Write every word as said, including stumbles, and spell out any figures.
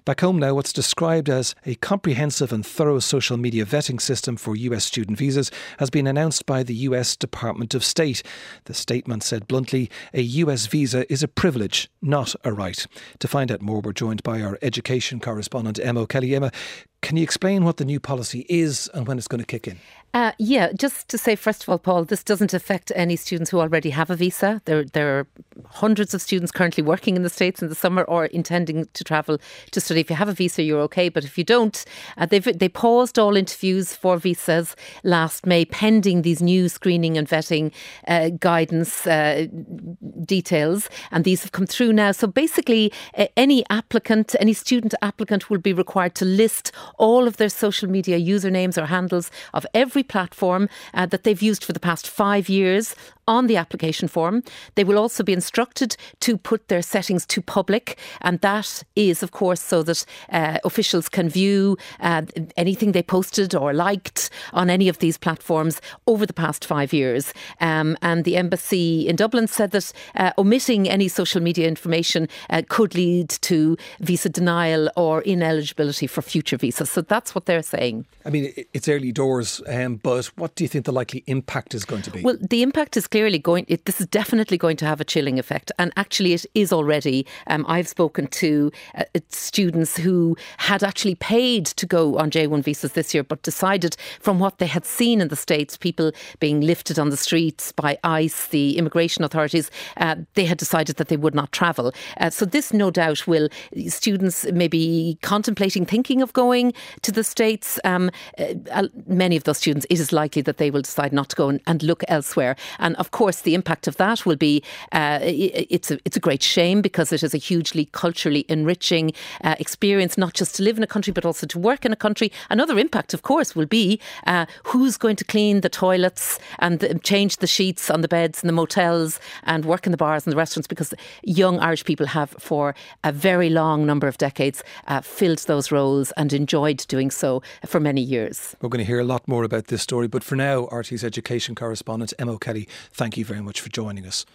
Back home now, what's described as a comprehensive and thorough social media vetting system for U S student visas has been announced by the U S Department of State. The statement said bluntly, a U S visa is a privilege, not a right. To find out more, we're joined by our education correspondent, Emma O'Kelly. Emma, can you explain what the new policy is and when it's going to kick in? Uh, yeah, just to say, first of all, Paul, this doesn't affect any students who already have a visa. There, there are hundreds of students currently working in the States in the summer or intending to travel to study. If you have a visa, you're okay. But if you don't, uh, they've, they paused all interviews for visas last May, pending these new screening and vetting uh, guidance uh, details. And these have come through now. So basically, uh, any applicant, any student applicant will be required to list all of their social media usernames or handles of every platform uh, that they've used for the past five years on the application form. They will also be instructed to put their settings to public, and that is, of course, so that uh, officials can view uh, anything they posted or liked on any of these platforms over the past five years. Um, and the embassy in Dublin said that uh, omitting any social media information uh, could lead to visa denial or ineligibility for future visas. So that's what they're saying. I mean, it's early doors, um, but what do you think the likely impact is going to be? Well, the impact is clearly going, it, this is definitely going to have a chilling effect. And actually it is already. Um, I've spoken to uh, students who had actually paid to go on J one visas this year, but decided from what they had seen in the States, people being lifted on the streets by ICE, the immigration authorities, uh, they had decided that they would not travel. Uh, so this no doubt will, students maybe contemplating, thinking of going to the States. Um, uh, many of those students, it is likely that they will decide not to go and, and look elsewhere. And of course, the impact of that will be, uh, it, it's, a, it's a great shame because it is a hugely culturally enriching uh, experience, not just to live in a country, but also to work in a country. Another impact, of course, will be uh, who's going to clean the toilets and the, change the sheets on the beds in the motels and work in the bars and the restaurants, because young Irish people have, for a very long number of decades, uh, filled those roles and enjoyed doing so for many years. We're going to hear a lot more about this story, but for now, R T's education correspondent Emma O'Kelly, thank you very much for joining us.